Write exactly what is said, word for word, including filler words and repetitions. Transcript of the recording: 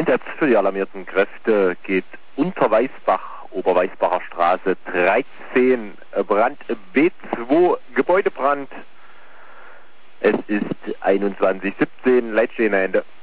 Einsatz für die alarmierten Kräfte geht unter Weißbach, Oberweißbacher Straße dreizehn, Brand B zwei, Gebäudebrand. Es ist einundzwanzig siebzehn, Leitstehende Ende.